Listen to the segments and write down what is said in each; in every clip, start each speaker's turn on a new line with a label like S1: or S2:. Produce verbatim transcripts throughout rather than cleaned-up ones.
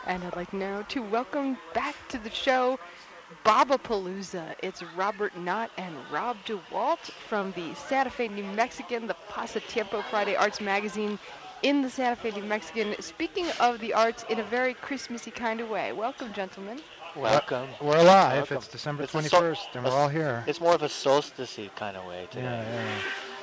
S1: And I'd like now to welcome back to the show Bobapalooza. It's Robert Knott and Rob DeWalt from the Santa Fe New Mexican, the Pasatiempo Friday Arts Magazine in the Santa Fe New Mexican, speaking of the arts in a very Christmassy kind of way. Welcome, gentlemen.
S2: Welcome.
S3: We're alive.
S2: Welcome.
S3: It's December
S2: It's a sol-
S3: twenty-first, and
S2: a
S3: we're all here.
S2: It's more of a solstice-y kind of way today.
S3: Yeah, yeah.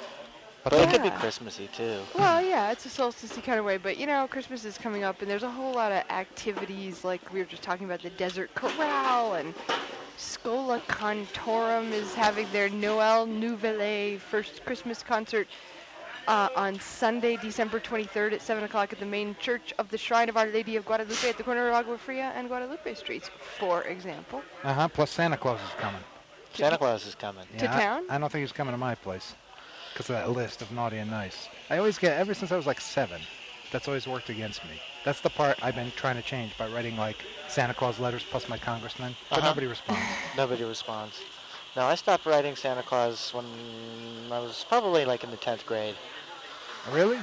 S2: But
S3: But
S2: it could be
S1: Yeah.
S2: Christmassy, too.
S1: Well, yeah, it's a solstice kind of way, but you know, Christmas is coming up, and there's a whole lot of activities, like we were just talking about the Desert Corral, and Scola Cantorum is having their Noel Nouvelle first Christmas concert uh, on Sunday, December twenty-third at seven o'clock at the main church of the Shrine of Our Lady of Guadalupe at the corner of Agua Fria and Guadalupe Streets, for example.
S3: Uh-huh, plus Santa Claus is coming.
S2: Santa Claus is coming.
S1: To
S3: Yeah, I-
S1: town?
S3: I, don't think he's coming to my place because of that list of naughty and nice. I always get, ever since I was like seven, that's always worked against me. That's the part I've been trying to change by writing like Santa Claus letters plus my congressman, but
S2: Uh-huh.
S3: nobody responds.
S2: Nobody responds. No, I stopped writing Santa Claus when I was probably like in the tenth grade.
S3: Really?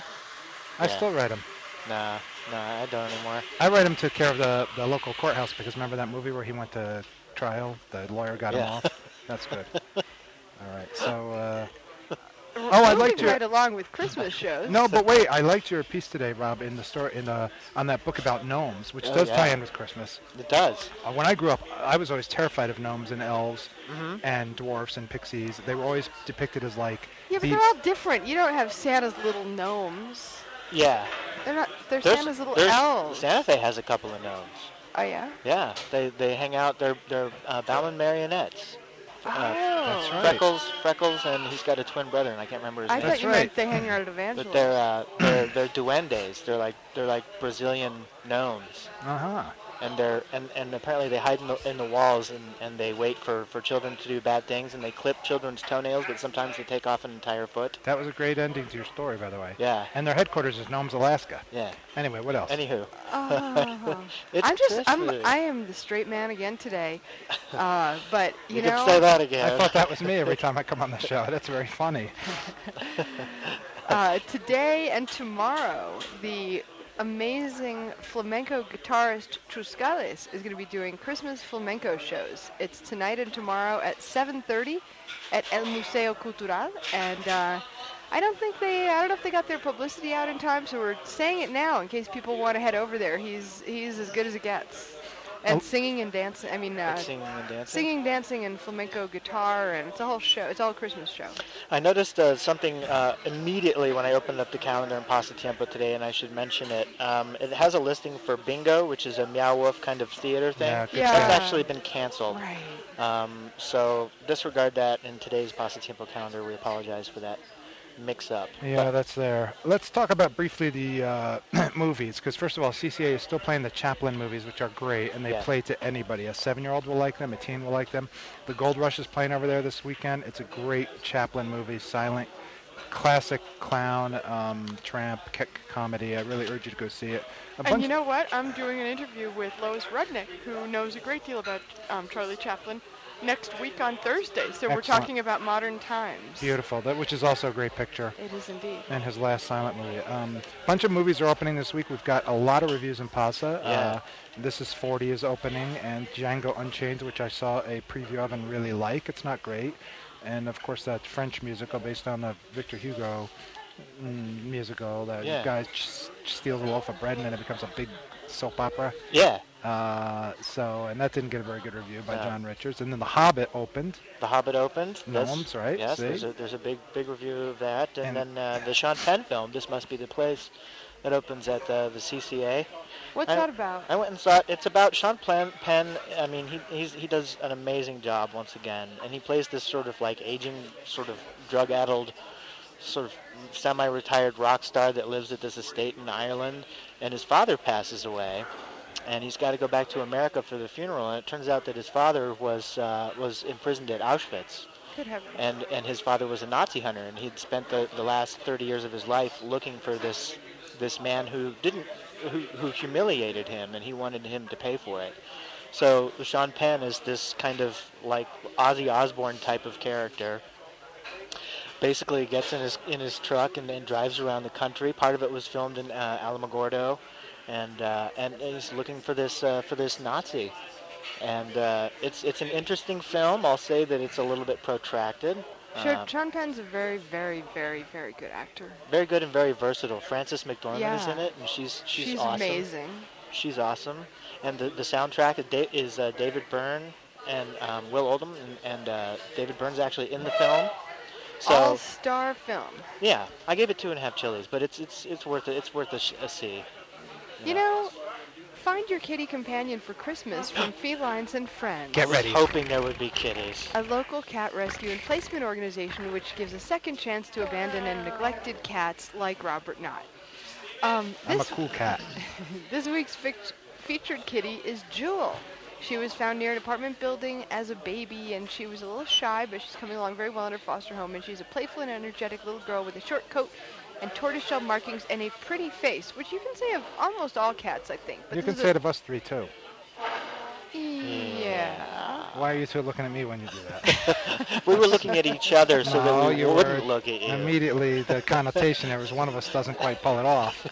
S3: I
S2: Yeah.
S3: still write them.
S2: Nah, nah, I don't anymore.
S3: I write him to care of the, the local courthouse because remember that movie where he went to trial? The lawyer got him
S2: Yeah.
S3: off? That's good. All right, so... Uh,
S1: Oh,
S3: I'd like to-
S1: right along with Christmas shows.
S3: No, but wait, I liked your piece today, Rob, in the story in uh, on that book about gnomes, which
S2: Oh,
S3: does
S2: yeah.
S3: tie in with Christmas.
S2: It does.
S3: Uh, when I grew up, I was always terrified of gnomes and elves
S2: Mm-hmm.
S3: and dwarfs and pixies. They were always depicted as like
S1: Yeah, but
S3: the-
S1: they're all different. You don't have Santa's little gnomes.
S2: Yeah.
S1: They're not. They're
S2: There's,
S1: Santa's little
S2: there's,
S1: elves.
S2: Santa Fe has a couple of gnomes.
S1: Oh yeah.
S2: Yeah, they they hang out. They're they're uh, Bauman marionettes.
S1: Oh.
S3: That's right.
S2: Freckles, Freckles, and he's got a twin brother, and I can't remember his
S1: I
S2: name.
S1: thought
S3: That's
S1: you
S3: right.
S1: meant they hang out at
S2: But
S1: Evangeline.
S2: they're uh, they're they're duendes. They're like they're like Brazilian gnomes,
S3: uh-huh.
S2: and they're and, and apparently they hide in the in the walls and, and they wait for, for children to do bad things, and they clip children's toenails, but sometimes they take off an entire foot.
S3: That was a great ending to your story, by the way.
S2: Yeah,
S3: And their headquarters is Gnomes, Alaska.
S2: yeah.
S3: Anyway, what else?
S2: Anywho,
S1: Oh.
S2: it's
S1: I'm just. I'm.
S2: Christmas.
S1: I am the straight man again today. Uh, but you,
S2: You
S1: know.
S2: can say that
S3: I
S2: again.
S3: thought that was me every time I come on the show. That's very funny.
S1: Uh, today and tomorrow, the amazing flamenco guitarist Truscales is going to be doing Christmas flamenco shows. It's tonight and tomorrow at seven thirty at El Museo Cultural, and uh, I don't think they. I don't know if they got their publicity out in time, so we're saying it now in case people want to head over there. He's he's as good as it gets, and
S3: Oh.
S1: singing and dancing. I mean, uh,
S2: Like singing and dancing.
S1: singing, dancing, and flamenco guitar, and it's a whole show. It's all a Christmas show.
S2: I noticed uh, something uh, immediately when I opened up the calendar in Pasatiempo today, and I should mention it. Um, it has a listing for Bingo, which is a Meow Wolf kind of theater thing.
S3: Yeah, good
S1: Yeah.
S2: That's
S3: stuff.
S2: actually been canceled.
S1: Right.
S2: Um, so disregard that in today's Pasatiempo calendar. We apologize for that mix-up.
S3: Yeah,
S2: But-
S3: that's there. Let's talk about briefly the uh, movies, because first of all, C C A is still playing the Chaplin movies, which are great, and they
S2: Yeah.
S3: play to anybody. A seven-year-old will like them, a teen will like them. The Gold Rush is playing over there this weekend. It's a great Chaplin movie, silent, classic clown, um, tramp, c- comedy. I really urge you to go see it. A
S1: And
S3: bunch
S1: you know what? I'm doing an interview with Lois Rudnick, who knows a great deal about um, Charlie Chaplin, next week on Thursday. So we're
S3: Excellent.
S1: talking about modern times.
S3: Beautiful, that, which is also a great picture.
S1: It is indeed.
S3: And his last silent movie. A um, bunch of movies are opening this week. We've got a lot of reviews in Pasa.
S2: Yeah.
S3: Uh, This is forty is opening, and Django Unchained, which I saw a preview of and really like. It's not great. And, of course, that French musical based on the Victor Hugo mm, musical. That
S2: Yeah.
S3: guy s- steals a loaf of bread, and then it becomes a big soap opera.
S2: Yeah,
S3: Uh, so, and that didn't get a very good review by
S2: No.
S3: John Richards. And then The Hobbit opened.
S2: The Hobbit opened. That's-
S3: Gnomes, right?
S2: Yes,
S3: See?
S2: there's a, there's a big big review of that. And,
S3: And-
S2: then uh, the Sean Penn film, This Must Be the Place, that opens at the, the C C A.
S1: What's
S2: I-
S1: that about?
S2: I went and saw it. It's about Sean Plan- Penn. I mean, he he's, he does an amazing job once again, and he plays this sort of like aging, sort of drug-addled, sort of semi-retired rock star that lives at this estate in Ireland, and his father passes away, and he's got to go back to America for the funeral. And it turns out that his father was uh, was imprisoned at Auschwitz.
S1: Good heavens.
S2: And, and his father was a Nazi hunter, and he'd spent the, the last thirty years of his life looking for this this man who didn't who, who humiliated him, and he wanted him to pay for it. So Sean Penn is this kind of like Ozzy Osbourne type of character. Basically, gets in his in his truck and, and drives around the country. Part of it was filmed in uh, Alamogordo, and uh, and he's looking for this uh, for this Nazi. And uh, it's it's an interesting film. I'll say that it's a little bit protracted.
S1: Sure,
S2: Um,
S1: Sean Penn's a very, very, very, very good actor.
S2: very good and very versatile. Frances McDormand
S1: Yeah.
S2: is in it, and she's she's,
S1: She's
S2: awesome.
S1: amazing.
S2: She's awesome. And the the soundtrack is, da- is uh, David Byrne and um, Will Oldham, and, and uh, David Byrne's actually in the film. So
S1: All-star film.
S2: yeah, I gave it two and a half chilies, but it's it's it's worth it. It's worth a, sh- a C.
S1: You know, find your kitty companion for Christmas from Felines and Friends.
S3: Get
S2: I was
S3: ready.
S2: hoping there would be kitties.
S1: A local cat rescue and placement organization which gives a second chance to abandoned and neglected cats like Robert Knott. Um,
S3: I'm a
S1: this,
S3: cool cat.
S1: this week's fic- featured kitty is Jewel. She was found near an apartment building as a baby, and she was a little shy, but she's coming along very well in her foster home, and she's a playful and energetic little girl with a short coat and tortoiseshell markings and a pretty face, which you can say of almost all cats, I think. But
S3: You
S1: this
S3: can
S1: is
S3: say
S1: a-
S3: it of us three, too.
S1: Yeah.
S3: Why are you two looking at me when you do that?
S2: We were looking at each other so
S3: No,
S2: that we
S3: you
S2: wouldn't
S3: were
S2: look at you.
S3: Immediately, the connotation there was one of us doesn't quite pull it off.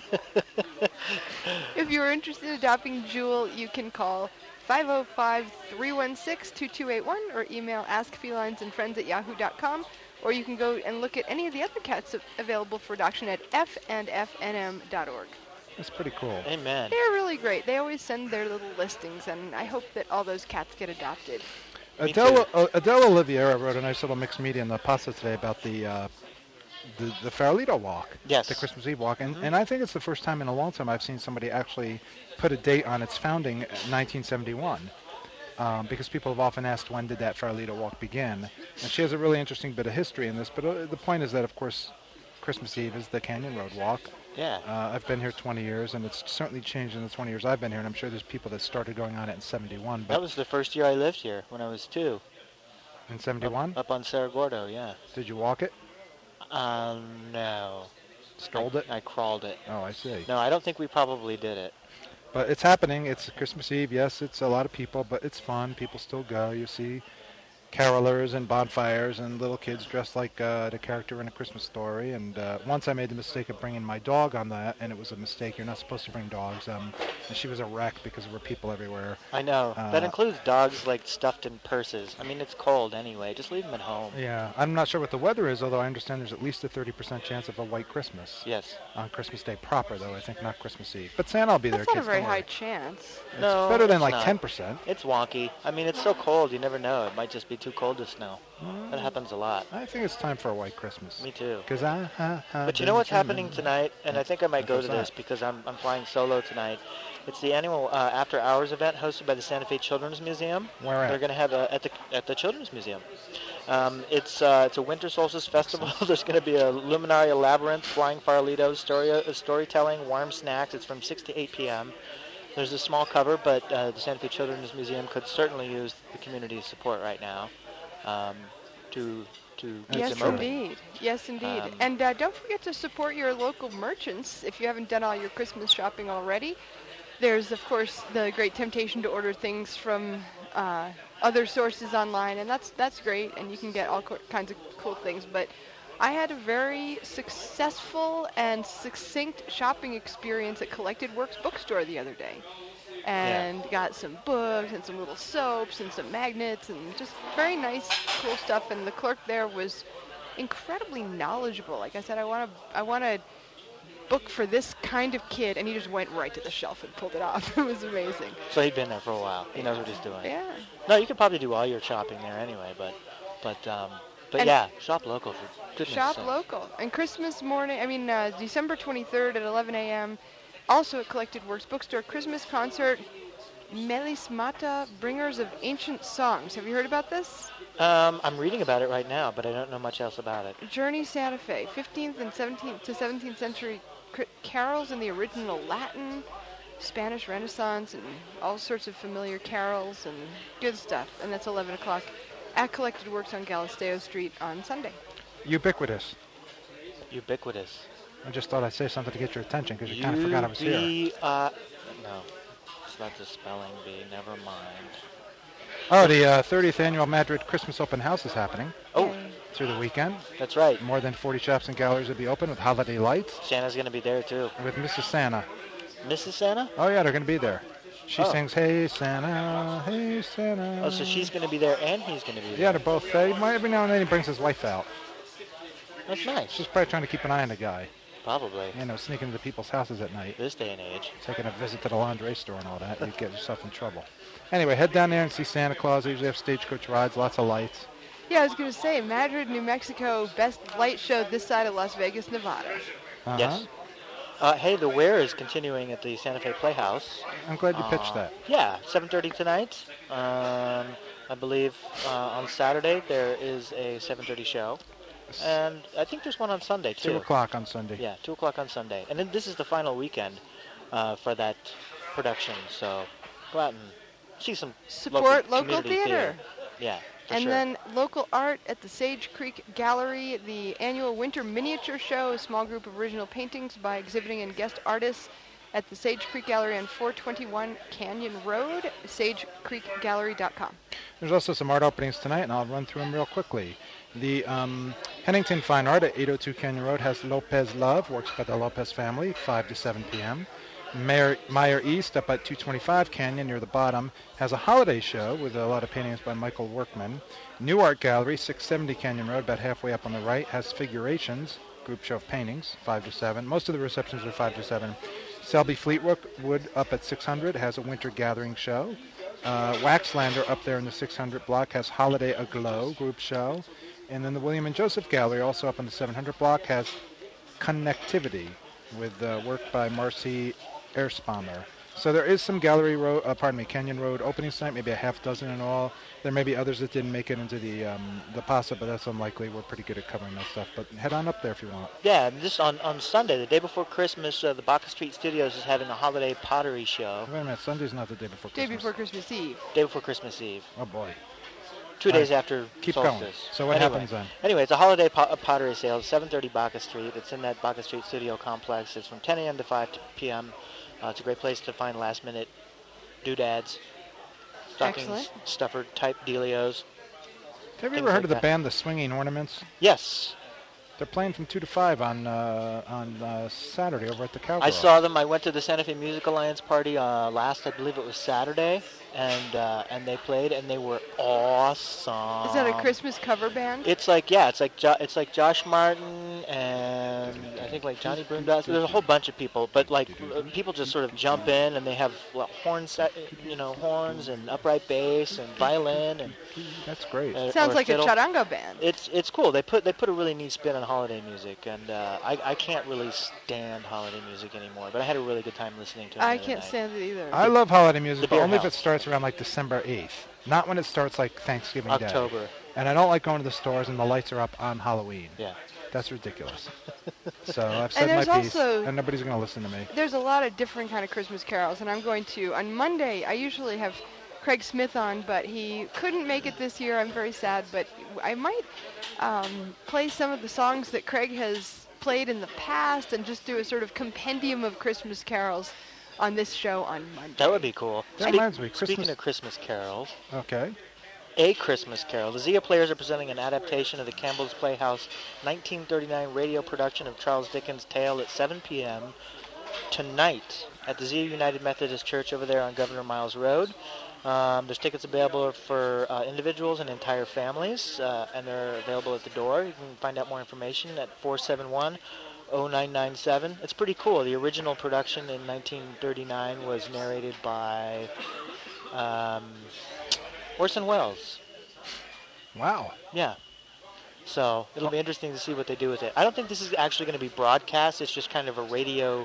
S1: If you're interested in adopting Jewel, you can call five oh five, three one six, two two eight one or email askfelinesandfriends at yahoo dot com, or you can go and look at any of the other cats a- available for adoption at f and f n m dot org.
S3: It's pretty cool.
S2: Amen.
S1: They're really great. They always send their little listings, and I hope that all those cats get adopted.
S2: Me
S3: Adele,
S2: too.
S3: uh, Adele Oliveira wrote a nice little mixed media in the pasta today about the uh, the, the Farolito walk,
S2: Yes.
S3: the Christmas Eve walk, and,
S2: Mhm.
S3: and I think it's the first time in a long time I've seen somebody actually put a date on its founding, uh, nineteen seventy-one, um, because people have often asked when did that Farolito walk begin, and she has a really interesting bit of history in this. But uh, the point is that, of course, Christmas Eve is the Canyon Road Walk.
S2: Yeah.
S3: Uh, I've been here twenty years, and it's certainly changed in the twenty years I've been here, and I'm sure there's people that started going on it in seventy-one. But
S2: That was the first year I lived here, when I was two.
S3: in
S2: Up,
S3: seventy-one,
S2: up on Cerro Gordo, yeah.
S3: did you walk it?
S2: Um, no.
S3: Strolled
S2: I,
S3: it?
S2: I crawled it.
S3: Oh, I see.
S2: No, I don't think we probably did it.
S3: But it's happening. It's Christmas Eve. Yes, it's a lot of people, but it's fun. People still go. You see carolers and bonfires and little kids dressed like uh, the character in A Christmas Story. And uh, once I made the mistake of bringing my dog on that, and it was a mistake. You're not supposed to bring dogs. Um, and she was a wreck because there were people everywhere.
S2: I know.
S3: Uh,
S2: that includes dogs, like, stuffed in purses. I mean, it's cold anyway. Just leave them at home.
S3: Yeah, I'm not sure what the weather is, although I understand there's at least a thirty percent chance of a white Christmas
S2: Yes.
S3: on Christmas Day proper, though. I think not Christmas Eve. But Santa will be there.
S1: That's not a
S3: kids,
S1: very
S3: don't
S1: high
S3: worry.
S1: chance.
S3: It's
S2: No,
S3: better than
S2: it's
S3: like
S2: not.
S3: ten percent.
S2: It's wonky. I mean, it's so cold, you never know. It might just be too cold to snow.
S3: Mm.
S2: That happens a lot.
S3: I think it's time for a white Christmas.
S2: Me too.
S3: Because I, I, I
S2: But you know what's happening tonight? And I think I might go
S3: What's
S2: to
S3: that?
S2: this because I'm, I'm flying solo tonight. It's the annual uh, After Hours event hosted by the Santa Fe Children's Museum.
S3: Where at?
S2: They're going to have a, at the at the Children's Museum. Um, it's uh, it's a winter solstice festival. There's going to be a Luminaria Labyrinth, flying farolitos, story uh, storytelling, warm snacks. It's from six to eight p.m. There's a small cover, but uh, the Santa Fe Children's Museum could certainly use the community's support right now um, to to keep
S1: Yes,
S2: them open.
S1: indeed. Yes, indeed.
S2: Um,
S1: and uh, don't forget to support your local merchants if you haven't done all your Christmas shopping already. There's, of course, the great temptation to order things from uh, other sources online, and that's that's great, and you can get all co- kinds of cool things. But I had a very successful and succinct shopping experience at Collected Works Bookstore the other day. And got some books and some little soaps and some magnets and just very nice, cool stuff. And the clerk there was incredibly knowledgeable. Like I said, I want to, I want a book for this kind of kid, and he just went right to the shelf and pulled it off. It was amazing.
S2: So he'd been there for a while. He knows what he's doing.
S1: Yeah.
S2: No, you could probably do all your shopping there anyway, but but um, but
S1: And
S2: yeah, shop local for goodness
S1: Shop
S2: sakes.
S1: local. And Christmas morning, I mean, uh, December twenty-third at eleven a.m., also at Collected Works Bookstore, Christmas concert, Melismata, Bringers of Ancient Songs. Have you heard about this?
S2: Um, I'm reading about it right now, but I don't know much else about it.
S1: Journey Santa Fe, fifteenth and seventeenth to seventeenth century cr- carols in the original Latin, Spanish Renaissance, and all sorts of familiar carols and good stuff. And that's eleven o'clock at Collected Works on Galisteo Street on Sunday.
S3: Ubiquitous.
S2: Ubiquitous.
S3: I just thought I'd say something to get your attention because you kind of forgot I was here.
S2: U B uh, no, it's not the spelling bee. Never mind.
S3: Oh, the uh, thirtieth annual Madrid Christmas Open House is happening
S2: Oh,
S1: Yay.
S3: through the weekend.
S2: that's right.
S3: More than forty shops and galleries will be open with holiday lights
S2: Santa's gonna be there too.
S3: with Missus Santa.
S2: Missus Santa?
S3: Oh yeah, they're going to be there. She
S2: Oh.
S3: sings "Hey Santa, Hey Santa."
S2: Oh, so she's going to be there and he's going to be there.
S3: Yeah, they're both. They might every now and then he brings his wife out.
S2: That's nice.
S3: She's probably trying to keep an eye on the guy.
S2: Probably.
S3: You know, sneaking into people's houses at night,
S2: This day and age.
S3: taking a visit to the lingerie store and all that. You get yourself in trouble. Anyway, head down there and see Santa Claus. They usually have stagecoach rides, lots of lights.
S1: Yeah, I was going to say, Madrid, New Mexico, best light show this side of Las Vegas, Nevada.
S3: Uh-huh.
S2: Yes. Uh, hey, the Wear is continuing at the Santa Fe Playhouse.
S3: I'm glad you
S2: Uh,
S3: pitched that.
S2: Yeah, seven thirty tonight. Um, I believe uh, on Saturday there is a seven thirty show. And I think there's one on Sunday, too.
S3: Two o'clock on Sunday.
S2: Yeah, two o'clock on Sunday. And then this is the final weekend uh, for that production. So go out and see some
S1: Support
S2: local,
S1: local
S2: community
S1: theater.
S2: Yeah, for
S1: And
S2: sure.
S1: then local art at the Sage Creek Gallery, the annual Winter Miniature Show, a small group of original paintings by exhibiting and guest artists at the Sage Creek Gallery on four twenty-one Canyon Road, sage creek gallery dot com.
S3: There's also some art openings tonight, and I'll run through them real quickly. The um, Pennington Fine Art at eight oh two Canyon Road has Lopez Love, works by the Lopez family, five to seven p.m. Mayor, Meyer East up at two twenty-five Canyon near the bottom has a holiday show with a lot of paintings by Michael Workman. New Art Gallery, six seventy Canyon Road, about halfway up on the right, has Figurations, group show of paintings, five to seven. Most of the receptions are five to seven. Selby Fleetwood up at six hundred has a winter gathering show. Uh, Waxlander up there in the six hundred block has Holiday Aglow group show. And then the William and Joseph Gallery, also up in the seven hundred block, has Connectivity with uh, work by Marcy Erspamer. So there is some Gallery Road, uh, pardon me, Canyon Road opening tonight, maybe a half dozen in all. There may be others that didn't make it into the um, the PASA, but that's unlikely. We're pretty good at covering that stuff. But head on up there if you want.
S2: Yeah, and this on, on Sunday, the day before Christmas, uh, the Baca Street Studios is having a holiday pottery show.
S3: Wait a minute, Sunday's not the day before
S1: Day
S3: Christmas.
S1: before Christmas Eve.
S2: Day before Christmas Eve.
S3: Oh boy.
S2: Two
S3: All
S2: days
S3: right,
S2: after
S3: keep
S2: solstice.
S3: going. So what
S2: anyway,
S3: happens then?
S2: Anyway, it's a holiday po- pottery sale, seven thirty Baca Street. It's in that Baca Street Studio complex. It's from ten a.m. to five p.m. Uh, it's a great place to find last-minute doodads, stockings,
S1: Excellent.
S2: stuffer type dealios.
S3: Have you
S2: things
S3: ever heard
S2: like
S3: of the
S2: that.
S3: band The Swinging Ornaments?
S2: Yes,
S3: They're playing from two to five on uh, on uh, Saturday over at the Cowgirl.
S2: I saw them. I went to the Santa Fe Music Alliance party uh, last, I believe it was Saturday, and uh, and they played, and they were awesome.
S1: Is that a Christmas cover band?
S2: It's like yeah, it's like jo- it's like Josh Martin and I think like Johnny Broomdust. There's a whole bunch of people, but like uh, people just sort of jump in and they have well, horn set, you know, horns and upright bass and violin and.
S3: That's great.
S2: Uh,
S1: Sounds
S2: or
S1: like
S2: fiddle.
S1: a charango band.
S2: It's it's cool. They put they put a really neat spin on holiday music, and uh, I I can't really stand holiday music anymore. But I had a really good time listening to it.
S1: I
S2: the other
S1: can't
S2: night.
S1: stand it either.
S3: I love holiday
S2: the
S3: music, but
S2: beer
S3: only if it
S2: house.
S3: starts around like December eighth. Not when it starts like Thanksgiving Day.
S2: October.
S3: And I don't like going to the stores and the lights are up on Halloween.
S2: Yeah.
S3: That's ridiculous. So I've said
S1: And
S3: my
S1: there's
S3: piece,
S1: also-
S3: and nobody's going to listen to me.
S1: There's a lot of different kind of Christmas carols, and I'm going to, on Monday, I usually have Craig Smith on, but he couldn't make it this year. I'm very sad, but I might um, play some of the songs that Craig has played in the past and just do a sort of compendium of Christmas carols on this show on Monday.
S2: That would be cool.
S3: That
S2: Speak-
S3: reminds me,
S2: Speaking
S3: Christmas-
S2: of Christmas carols,
S3: Okay.
S2: A Christmas Carol, the Zia Players are presenting an adaptation of the Campbell's Playhouse nineteen thirty-nine radio production of Charles Dickens' tale at seven p.m. tonight at the Zia United Methodist Church over there on Governor Miles Road. Um, there's tickets available for uh, individuals and entire families, uh, and they're available at the door. You can find out more information at four seven one, oh nine nine seven. It's pretty cool. The original production in nineteen thirty-nine was narrated by um, Orson Welles.
S3: Wow.
S2: Yeah. So it'll be interesting to see what they do with it. I don't think this is actually going to be broadcast. It's just kind of a radio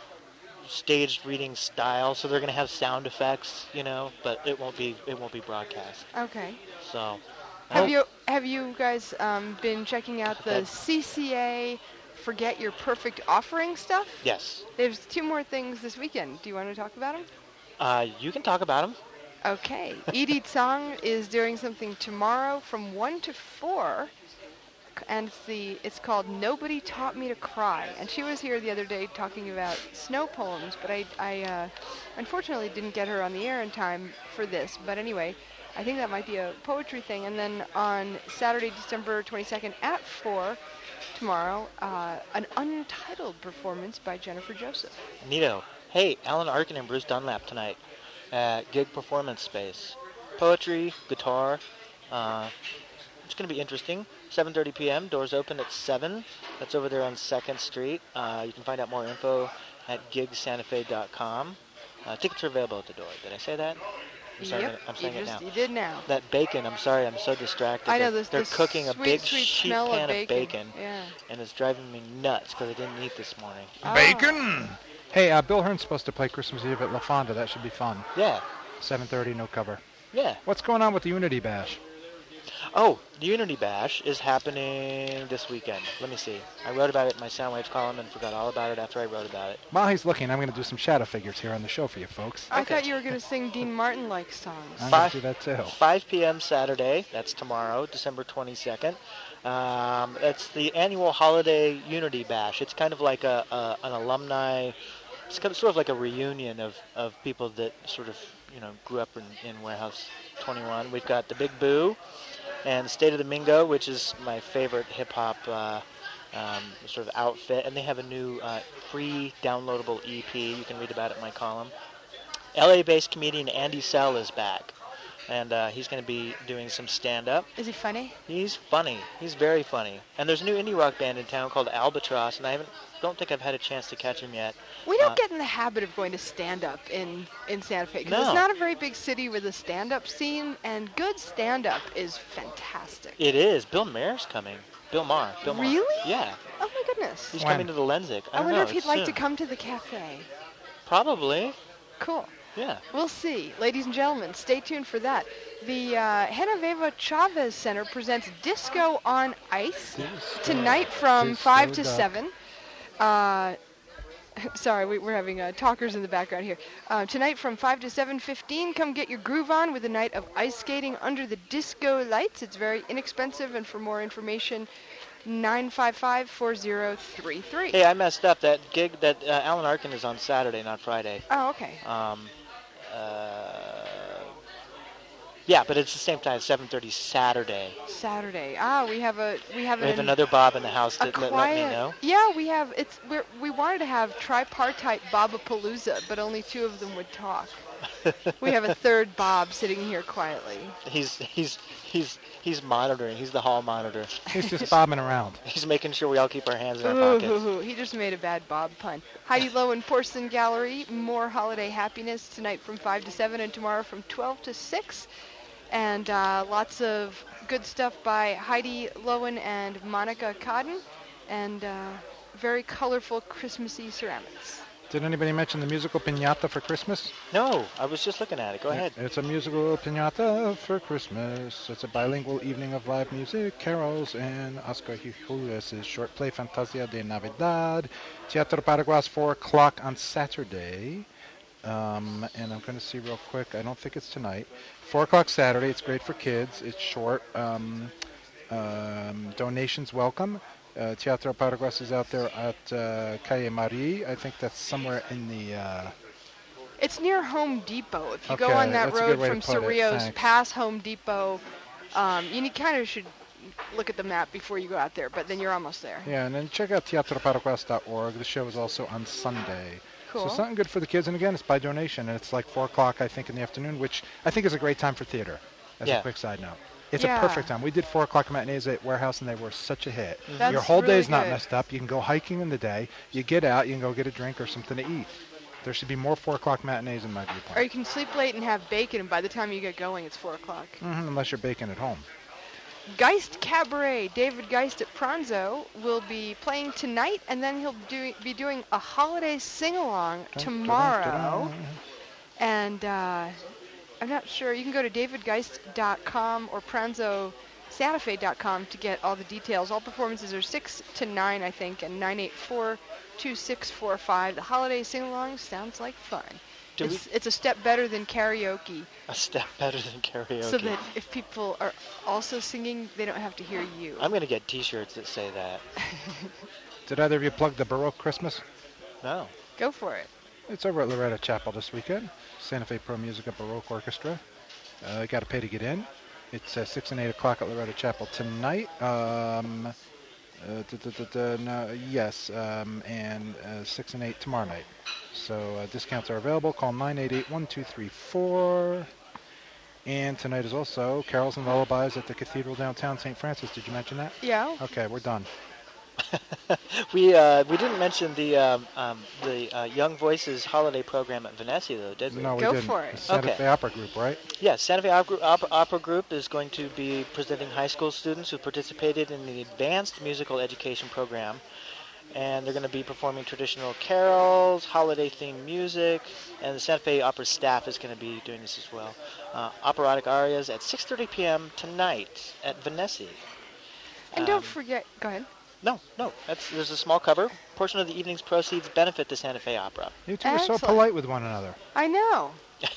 S2: staged reading style. So they're going to have sound effects, you know, but it won't be it won't be broadcast.
S1: Okay.
S2: So
S1: Have
S2: Oh.
S1: you have you guys um, been checking out the
S2: Okay.
S1: C C A Forget Your Perfect Offering stuff?
S2: yes,
S1: There's two more things this weekend. Do you want to talk about them?
S2: uh, you can talk about them.
S1: Okay. Edie Tsang is doing something tomorrow from one to four, and it's the it's called Nobody Taught Me to Cry. And she was here the other day talking about snow poems, but I, I uh, unfortunately didn't get her on the air in time for this. But anyway, I think that might be a poetry thing. And then on Saturday, December twenty-second at four, tomorrow, uh, an untitled performance by Jennifer Joseph.
S2: Neato. Hey, Alan Arkin and Bruce Dunlap tonight at Gig Performance Space. Poetry, guitar. Uh, it's going to be interesting. seven thirty p.m. Doors open at seven. That's over there on second Street. Uh, you can find out more info at gig santa fe dot com. Uh, tickets are available at the door. Did I say that? I'm, sorry,
S1: Yep,
S2: I'm saying
S1: you
S2: it
S1: just,
S2: now.
S1: You did now.
S2: That bacon, I'm sorry, I'm so distracted.
S1: I know,
S2: They're,
S1: this,
S2: they're
S1: this
S2: cooking a
S1: sweet,
S2: big
S1: sweet
S2: sheet
S1: smell
S2: pan
S1: of bacon.
S2: of bacon,
S1: Yeah.
S2: and it's driving me nuts because I didn't eat this morning.
S1: Oh.
S3: Bacon! Hey, uh, Bill Hearn's supposed to play Christmas Eve at La Fonda. That should be fun.
S2: Yeah,
S3: seven thirty, no cover.
S2: yeah.
S3: What's going on with the Unity Bash?
S2: Oh, the Unity Bash is happening this weekend. Let me see. I wrote about it in my Soundwaves column and forgot all about it after I wrote about it.
S3: While he's looking, I'm going to do some shadow figures here on the show for you folks.
S1: I
S2: Okay.
S1: thought you were going to sing Dean Martin-like songs.
S3: I'm going
S2: Five-
S3: to do that too.
S2: five p.m. Saturday, that's tomorrow, December twenty-second. Um, it's the annual holiday Unity Bash. It's kind of like a, a an alumni, it's kind of sort of like a reunion of, of people that sort of, you know, grew up in, in Warehouse twenty-one. We've got the Big Boo and State of the Mingo, which is my favorite hip-hop uh, um, sort of outfit. And they have a new uh, free downloadable E P. You can read about it in my column. L A-based comedian Andy Sell is back. And uh, he's going to be doing some stand-up.
S1: Is he funny?
S2: He's funny. He's very funny. And there's a new indie rock band in town called Albatross, and I haven't, don't think I've had a chance to catch him yet.
S1: We don't
S2: Uh,
S1: get in the habit of going to stand-up in, in Santa Fe because
S2: No.
S1: it's not a very big city with a stand-up scene, and good stand-up is fantastic.
S2: It is. Bill Maher's coming. Bill Maher. Bill Maher.
S1: Really?
S2: Yeah.
S1: Oh my goodness.
S2: He's
S3: When?
S2: coming to the Lenzik. I,
S1: I
S2: don't
S1: wonder
S2: know,
S1: if he'd
S2: it's
S1: like to
S2: soon.
S1: come to the cafe.
S2: Probably.
S1: Cool.
S2: Yeah.
S1: We'll see. Ladies and gentlemen, stay tuned for that. The uh, Genoveva Chavez Center presents Disco on Ice tonight from
S3: Disco
S1: five to
S3: duck.
S1: seven. Uh, sorry, we, we're having uh, talkers in the background here. Uh, tonight from five to seven fifteen, come get your groove on with a night of ice skating under the disco lights. It's very inexpensive, and for more information, nine five five, four zero three three.
S2: Hey, I messed up. That gig that uh, Alan Arkin is on Saturday, not Friday.
S1: Oh, okay.
S2: Um, uh, yeah, but it's the same time, seven thirty Saturday.
S1: Saturday. Ah, we have a we have,
S2: We have
S1: an,
S2: another Bob in the house
S1: a
S2: that let,
S1: quiet.
S2: let me know.
S1: Yeah, we have. It's we're, we wanted to have tripartite Bobapalooza, but only two of them would talk. We have a third Bob sitting here quietly.
S2: He's he's he's he's monitoring. He's the hall monitor.
S3: He's just bobbing around.
S2: He's making sure we all keep our hands in our
S1: Ooh,
S2: pockets.
S1: hoo, hoo. He just made a bad Bob pun. Heidi Low and Porcelain Gallery. More holiday happiness tonight from five to seven, and tomorrow from twelve to six. And uh, lots of good stuff by Heidi Lowen and Monica Codden, and uh, very colorful Christmassy ceramics.
S3: Did anybody mention the musical Piñata for Christmas?
S2: No, I was just looking at it. Go ahead.
S3: It's a musical Piñata for Christmas. It's a bilingual evening of live music, carols, and Oscar Hijuez' short play Fantasia de Navidad. Teatro Paraguas, four o'clock on Saturday. Um, and I'm going to see real quick. I don't think it's tonight. four o'clock Saturday. It's great for kids. It's short. Um, um, donations welcome. Uh, Teatro Paraguas is out there at uh, Calle Marie. I think that's somewhere in the... Uh,
S1: It's near Home Depot. If you go
S3: Okay,
S1: on that
S3: that's a good
S1: road
S3: way
S1: from
S3: to put it.
S1: Cerrillos
S3: Thanks.
S1: past Home Depot, um, you kind of should look at the map before you go out there, but then you're almost there.
S3: Yeah, and then check out teatro paraguas dot org. The show is also on Sunday.
S1: Cool.
S3: So something good for the kids, and again, it's by donation, and it's like four o'clock, I think, in the afternoon, which I think is a great time for theater, as
S2: Yeah.
S3: a quick side note. It's
S1: Yeah.
S3: a perfect time. We did four o'clock matinees at Warehouse, and they were such a hit.
S1: That's
S3: Your whole
S1: really
S3: day's not
S1: good.
S3: messed up. You can go hiking in the day. You get out, you can go get a drink or something to eat. There should be more four o'clock matinees in my
S1: Or
S3: viewpoint.
S1: you can sleep late and have bacon, and by the time you get going, it's four o'clock.
S3: hmm unless you're baking at home.
S1: Geist Cabaret, David Geist at Pranzo, will be playing tonight, and then he'll do, be doing a holiday sing-along tomorrow. And uh, I'm not sure. You can go to david geist dot com or pranzo santa fe dot com to get all the details. All performances are six to nine, I think, and nine eight four, two six four five. The holiday sing-along sounds like fun.
S2: Do
S1: It's, it's a step better than karaoke,
S2: A step better than karaoke.
S1: so that if people are also singing, they don't have to hear you.
S2: I'm going to get T-shirts that say that.
S3: Did either of you plug the Baroque Christmas?
S2: No.
S1: Go for it.
S3: It's over at Loretta Chapel this weekend. Santa Fe Pro Musica Baroque Orchestra. Uh, got to pay to get in. It's uh, six and eight o'clock at Loretta Chapel tonight. Um, Uh, duh, duh, duh, duh, no, yes, um, and uh, six and eight tomorrow night. So uh, discounts are available. Call nine eight eight, one two three four. And tonight is also Carols and Lullabies at the Cathedral downtown Saint Francis. Did you mention that?
S1: Yeah.
S3: Okay, we're done.
S2: we uh, we didn't mention the um, um, the uh, Young Voices holiday program at Venezia, though, did we?
S3: No, we
S1: Go
S3: didn't.
S1: for it.
S3: The Santa
S2: Okay.
S3: Fe Opera Group, right?
S2: Yes, Santa Fe Opera, Opera, Opera Group is going to be presenting high school students who participated in the Advanced Musical Education Program. And they're going to be performing traditional carols, holiday-themed music, and the Santa Fe Opera staff is going to be doing this as well. Uh, operatic arias at six thirty p.m. tonight at Venezia.
S1: And
S2: Um,
S1: don't forget, go ahead.
S2: No, no, that's, there's a small cover. Portion of the evening's proceeds benefit the Santa Fe Opera.
S3: You two are so
S1: Excellent.
S3: polite with one another.
S1: I know.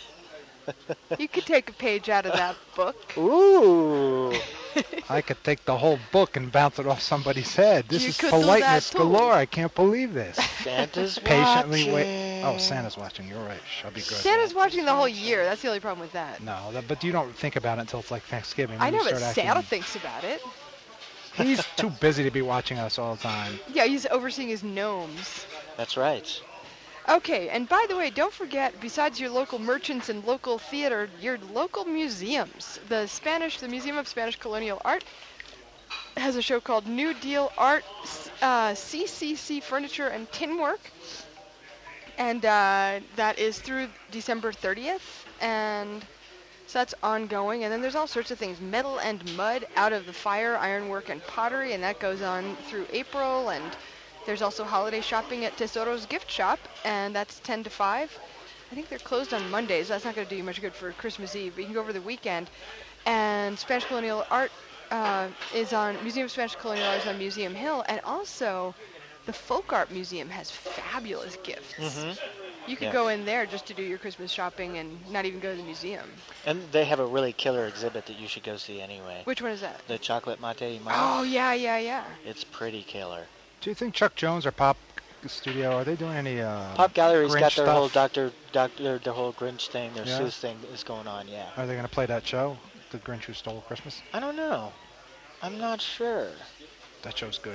S1: You could take a page out of that book.
S2: Ooh.
S3: I could take the whole book and bounce it off somebody's head. This
S1: You
S3: is
S1: could do
S3: politeness
S1: that too.
S3: galore. I can't believe this.
S2: Santa's
S3: Patiently
S2: watching.
S3: wait. Oh, Santa's watching. You're right. Shh, I'll be good.
S1: Santa's watching the whole year. That's the only problem with that.
S3: No, that, but you don't think about it until it's like Thanksgiving.
S1: I
S3: when
S1: know,
S3: you
S1: but
S3: start
S1: Santa
S3: acting-
S1: thinks about it.
S3: He's too busy to be watching us all the time.
S1: Yeah, he's overseeing his gnomes.
S2: That's right.
S1: Okay, and by the way, don't forget, besides your local merchants and local theater, your local museums. The Spanish, the Museum of Spanish Colonial Art has a show called New Deal Art, uh, C C C Furniture and Tin Work, and uh, that is through December thirtieth, and so that's ongoing. And then there's all sorts of things, metal and mud, out of the fire, ironwork and pottery, and that goes on through April. And there's also holiday shopping at Tesoro's Gift Shop, and that's ten to five. I think they're closed on Mondays. So that's not going to do you much good for Christmas Eve, but you can go over the weekend. And Spanish Colonial Art uh, is on, Museum of Spanish Colonial Art is on Museum Hill, and also the Folk Art Museum has fabulous gifts.
S2: Mm-hmm.
S1: You could
S2: Yeah.
S1: go in there just to do your Christmas shopping and not even go to the museum.
S2: And they have a really killer exhibit that you should go see anyway.
S1: Which one is that?
S2: The Chocolate Mate Imam.
S1: Oh, yeah, yeah, yeah.
S2: It's pretty killer.
S3: Do you think Chuck Jones or Pop Studio, are they doing any uh,
S2: Pop Gallery's
S3: Grinch
S2: got their
S3: stuff?
S2: whole Doctor Doctor the whole Grinch thing, their
S3: Yeah.
S2: Seuss thing is going on, yeah.
S3: Are they going to play that show, The Grinch Who Stole Christmas?
S2: I don't know. I'm not sure.
S3: That show's good.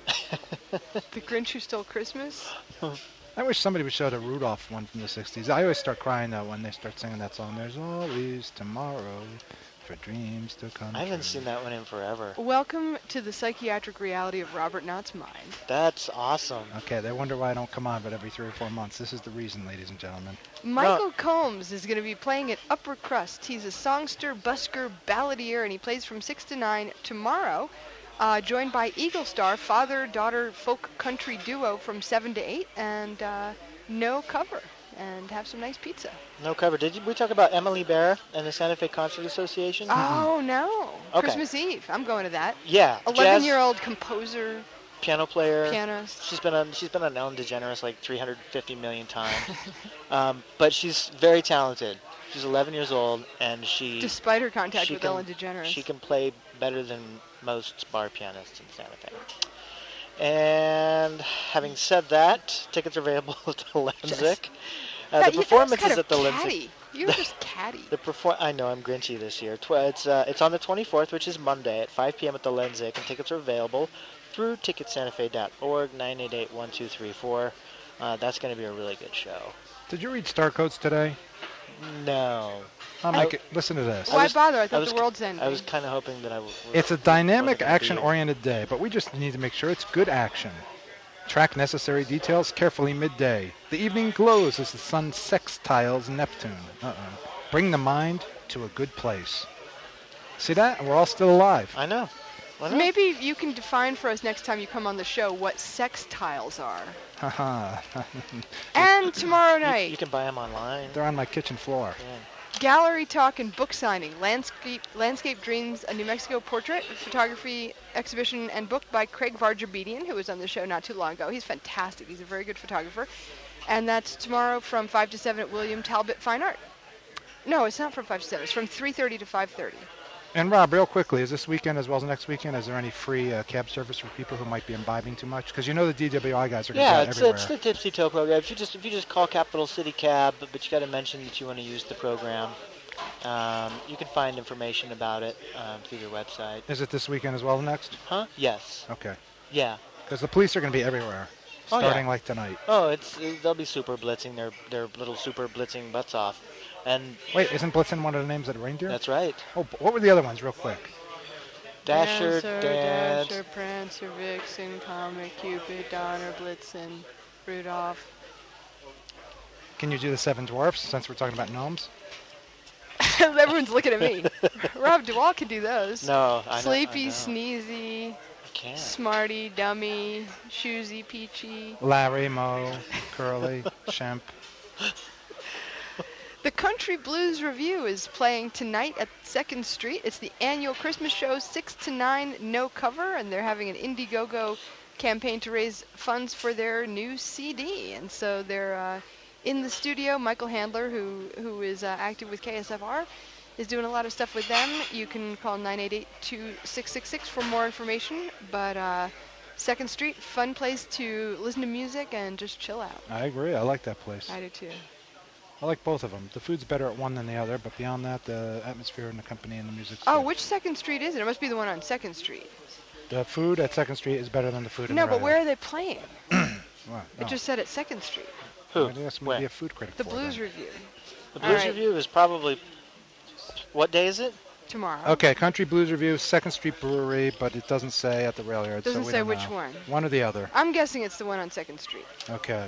S1: The Grinch Who Stole Christmas?
S3: I wish somebody would show the Rudolph one from the sixties. I always start crying though when they start singing that song. There's always tomorrow for dreams to come
S2: I haven't
S3: true.
S2: seen that one in forever.
S1: Welcome to the psychiatric reality of Robert Knott's mind.
S2: That's awesome.
S3: Okay, they wonder why I don't come on but every three or four months. This is the reason, ladies and gentlemen.
S1: Michael Combs is going to be playing at Upper Crust. He's a songster, busker, balladeer, and he plays from six to nine tomorrow, uh, joined by Eagle Star, father-daughter folk country duo from seven to eight, and uh, no cover, and have some nice pizza.
S2: No cover. Did you, we talk about Emily Bear and the Santa Fe Concert Association?
S1: Oh, no.
S2: Okay.
S1: Christmas Eve. I'm going to that.
S2: Yeah. jazz
S1: eleven-year-old composer,
S2: piano player.
S1: pianist.
S2: She's been on she's been on Ellen DeGeneres like three hundred fifty million times. um, but she's very talented. She's eleven years old and she
S1: Despite her contact
S2: she
S1: with
S2: can,
S1: Ellen DeGeneres.
S2: She can play better than most bar pianists in Santa Fe. And having said that, tickets are available at the Lenzik. Uh,
S1: That-
S2: the
S1: you- that was
S2: performance
S1: kind
S2: is
S1: of
S2: at the Lenzik.
S1: catty. You were just catty.
S2: The perform. I know I'm grinchy this year. Tw- it's uh, it's on the twenty-fourth, which is Monday at five p.m. at the Lenzik, and tickets are available through ticket santa fe dot org, nine eight eight, one two three four. Uh, that's going to be a really good show.
S3: Did you read Star Codes today?
S2: No.
S3: I'll
S2: I-
S3: make it. Listen to this.
S1: Why
S2: was-
S1: bother? I
S2: I
S1: thought
S2: was
S1: the
S2: ki-
S1: world's ending.
S2: I was kind of hoping that I w-
S3: It's a
S2: wasn't
S3: dynamic,
S2: gonna be
S3: action-oriented day, but we just need to make sure it's good action. Track necessary details carefully midday. The evening glows as the sun sextiles Neptune. Uh-oh. Bring the mind to a good place. See that? We're all still alive.
S2: I know. I know.
S1: Maybe you can define for us next time you come on the show what sextiles are.
S3: Haha.
S1: And tomorrow
S2: You,
S1: night,
S2: you can buy them online.
S3: They're on my kitchen floor.
S2: Yeah.
S1: gallery talk and book signing. Landscape, Landscape Dreams, a New Mexico portrait photography exhibition and book by Craig Varjabedian, who was on the show not too long ago. He's fantastic. He's a very good photographer. And that's tomorrow from five to seven at William Talbot Fine Art. No, it's not from five to seven. It's from three thirty to five thirty.
S3: And Rob, real quickly, is this weekend as well as next weekend, is there any free uh, cab service for people who might be imbibing too much? Because you know the D W I guys are going to
S2: Yeah,
S3: be out
S2: it's
S3: everywhere.
S2: it's the Tipsy Toe program. If you just if you just call Capital City Cab, but, but you got to mention that you want to use the program. Um, you can find information about it um, through their website.
S3: Is it this weekend as well as next?
S2: Huh? Yes.
S3: Okay.
S2: Yeah.
S3: Because the police are going to be everywhere,
S2: Oh, yeah.
S3: starting like tonight.
S2: Oh, it's uh, they'll be super blitzing their their little super blitzing butts off, and
S3: Wait, isn't Blitzen one of the names of the reindeer?
S2: that's right.
S3: Oh, b- what were the other ones, real quick?
S2: Dasher,
S1: Dancer,
S2: Dance.
S1: Dasher, Prancer, Vixen, Comet, Cupid, Donner, Blitzen, Rudolph.
S3: Can you do the Seven Dwarfs, since we're talking about gnomes?
S1: Everyone's looking at me. Rob Duvall can do those.
S2: No, I know,
S1: Sleepy,
S2: I know.
S1: Sneezy,
S2: I can't.
S1: Smarty, Dummy, Shoesy, Peachy.
S3: Larry, Moe, Curly, Shemp.
S1: The Country Blues Review is playing tonight at second Street. It's the annual Christmas show, six to nine, no cover, and they're having an Indiegogo campaign to raise funds for their new C D. And so they're uh, in the studio. Michael Handler, who who is uh, active with K S F R, is doing a lot of stuff with them. You can call nine eight eight, two six six six for more information. But uh, second Street, fun place to listen to music and just chill out.
S3: I agree. I like that place.
S1: I do too.
S3: I like both of them. The food's better at one than the other, but beyond that, the atmosphere and the company and the music.
S1: Oh, which second Street is it? It must be the one on second Street.
S3: The food at second Street is better than the food in
S1: No,
S3: the
S1: but where
S3: Red
S1: are they playing?
S3: What?
S1: It
S3: Oh.
S1: just said at second Street.
S2: Who?
S3: Maybe that's
S2: Where?
S3: maybe a food critic
S1: The
S3: for
S1: Blues
S3: them.
S1: Review.
S2: The
S1: All
S2: Blues
S1: right.
S2: Review is probably. What day is it?
S1: Tomorrow.
S3: Okay, Country Blues Review, Second Street Brewery, but it doesn't say at the rail yard.
S1: Doesn't
S3: so we
S1: say
S3: don't
S1: which
S3: know.
S1: one.
S3: One or the other.
S1: I'm guessing it's the one on second Street.
S3: Okay.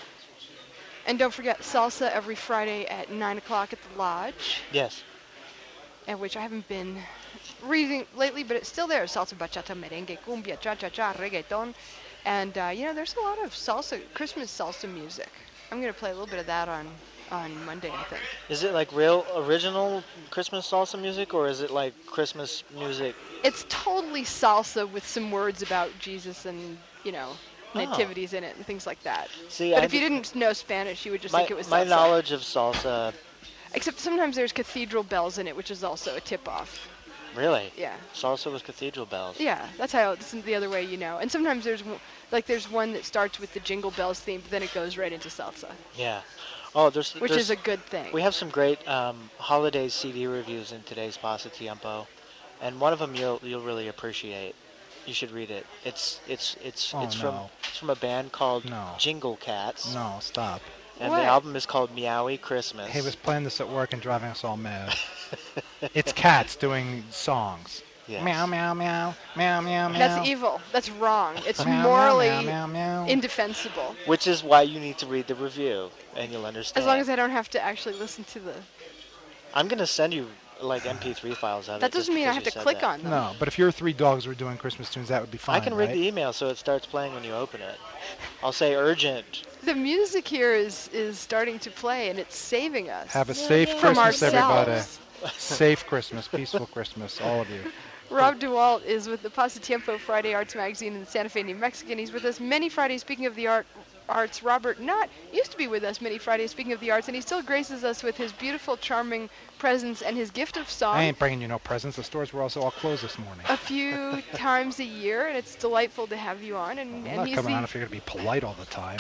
S1: And don't forget salsa every Friday at nine o'clock at the Lodge,
S2: Yes.
S1: at which I haven't been reading lately, but it's still there. Salsa, bachata, merengue, cumbia, cha-cha-cha, reggaeton. And, uh, you know, there's a lot of salsa, Christmas salsa music. I'm going to play a little bit of that on, on Monday, I think.
S2: Is it like real original Christmas salsa music, or is it like Christmas music?
S1: It's totally salsa with some words about Jesus and, you know,
S2: Oh.
S1: nativities in it and things like that.
S2: See,
S1: But
S2: I
S1: if you
S2: d-
S1: didn't know Spanish, you would just
S2: my,
S1: think it was
S2: my
S1: salsa.
S2: knowledge of salsa,
S1: Except sometimes there's cathedral bells in it, which is also a tip-off.
S2: really?
S1: Yeah.
S2: Salsa with cathedral bells.
S1: Yeah, that's how this is the other way, you know. And sometimes there's w- like there's one that starts with the Jingle Bells theme, but then it goes right into salsa,
S2: Yeah. Oh, there's.
S1: which
S2: there's,
S1: is a good thing.
S2: We have some great um, holiday C D reviews in today's Pasa Tiempo, and one of them you'll you'll really appreciate. You should read it. It's it's it's
S3: Oh,
S2: it's from
S3: no.
S2: it's from a band called
S3: No.
S2: Jingle Cats,
S3: No, stop.
S2: and
S1: What?
S2: the album is called Meowie Christmas.
S3: He was playing this at work and driving us all mad. It's cats doing songs.
S2: Yes.
S3: Meow, meow, meow, meow, meow, meow.
S1: That's evil. That's wrong. It's
S3: Meow, meow,
S1: morally
S3: meow, meow, meow.
S1: indefensible.
S2: Which is why you need to read the review, and you'll understand.
S1: As long as I don't have to actually listen to the.
S2: I'm gonna send you like M P three files out of
S1: That
S2: it just
S1: doesn't mean I
S2: because
S1: have
S2: you
S1: to
S2: said
S1: click
S2: that.
S1: on them.
S3: No, but if your three dogs were doing Christmas tunes, that would be fine.
S2: I can read
S3: right?
S2: the email so it starts playing when you open it. I'll say urgent.
S1: The music here is is starting to play, and it's saving us
S3: Have a safe
S1: from
S3: Christmas, everybody.
S1: ourselves.
S3: Safe Christmas, peaceful Christmas, all of you.
S1: Rob DeWalt is with the Pasatiempo Friday Arts Magazine in Santa Fe, New Mexican. He's with us many Fridays. Speaking of the art, arts, Robert Knott used to be with us many Fridays. Speaking of the arts, and he still graces us with his beautiful, charming presence and his gift of song.
S3: I ain't bringing you no presents. The stores were also all closed this morning.
S1: A few times a year, and it's delightful to have you on. And,
S3: I'm
S1: and
S3: not
S1: he's
S3: coming
S1: the,
S3: on if you're going to be polite all the time.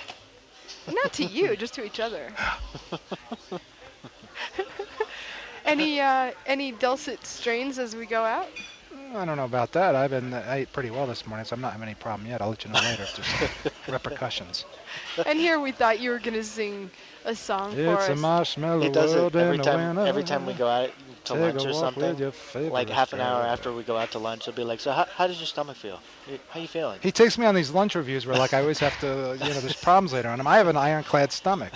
S1: not to you, just to each other. any uh, any dulcet strains as we go out?
S3: I don't know about that. I've been I ate pretty well this morning, so I'm not having any problem yet. I'll let you know later if there's repercussions.
S1: And here we thought you were going to sing a song for
S3: It's a
S1: us.
S3: marshmallow
S2: He does
S3: world
S2: it every
S3: in
S2: time.
S3: the winter.
S2: Every time we go out to
S3: Take
S2: lunch
S3: a
S2: or
S3: walk with
S2: something,
S3: your favorite
S2: like half an hour
S3: stranger.
S2: after we go out to lunch, he'll be like, "So how, how does your stomach feel? How you feeling?"
S3: He takes me on these lunch reviews where, like, I always have to, you know, there's problems later on. I have an ironclad stomach.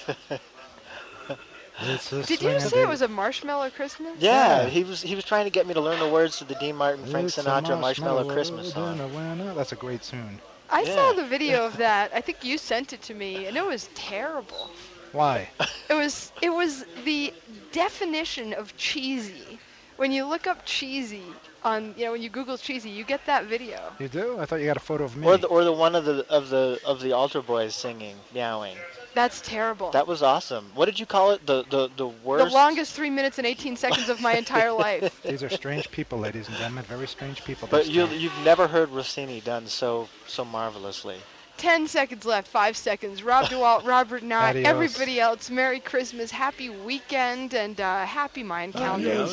S3: It's a
S1: Did you
S3: swinging
S1: say it
S3: day.
S1: was a marshmallow Christmas?
S2: Yeah,
S3: Yeah.
S2: he was he was trying to get me to learn the words to the Dean Martin, Frank
S3: It's a
S2: Sinatra Marshmallow Christmas
S3: world in
S2: song.
S3: the winter. That's a great tune.
S1: I
S2: Yeah.
S1: saw the video of that. I think you sent it to me, and it was terrible.
S3: Why?
S1: It was it was the definition of cheesy. When you look up cheesy on, you know, when you Google cheesy, you get that video.
S3: You do? I thought you got a photo of me.
S2: Or the or the one of the of the of the altar boys singing, meowing.
S1: That's terrible.
S2: That was awesome. What did you call it? The the the
S1: the
S2: worst.
S1: longest three minutes and eighteen seconds of my entire life.
S3: These are strange people, ladies and gentlemen. Very strange people.
S2: But
S3: this
S2: you
S3: time.
S2: you've never heard Rossini done so so marvelously.
S1: Ten seconds left. Five seconds. Rob DeWalt, Robert Knott,
S3: Adios.
S1: everybody else. Merry Christmas, happy weekend, and uh, happy mind calendars.